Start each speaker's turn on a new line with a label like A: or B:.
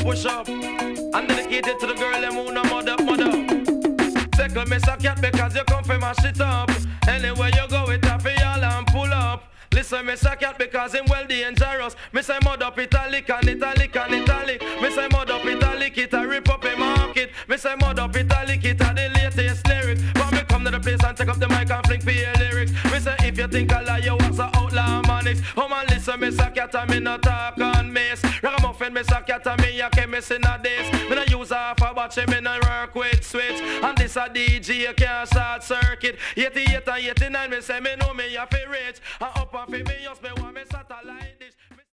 A: push up. And dedicated to the girl them who no mother. Tickle me so cat because you come from my shit up. Anywhere you go it up for y'all and pull up. Listen, me say cat because him well dangerous. Me say mud up italic and italic and italic. Me say mud up italic, it a rip up a market. Me say mud up italic, it a the latest lyric. But me come to the place and take up the mic and fling for your lyrics. Me say if you think I lie, you was a outlaw manix. Oh man, listen, me say cat and me no talk on mace. Ragamuffin, me say cat and me a chemist in a days. Me no use half a batch, me no work with switch. And this a DJ, you can't short circuit. 88 and 89, me say me know me a fi rich. And up and fi me, just me want me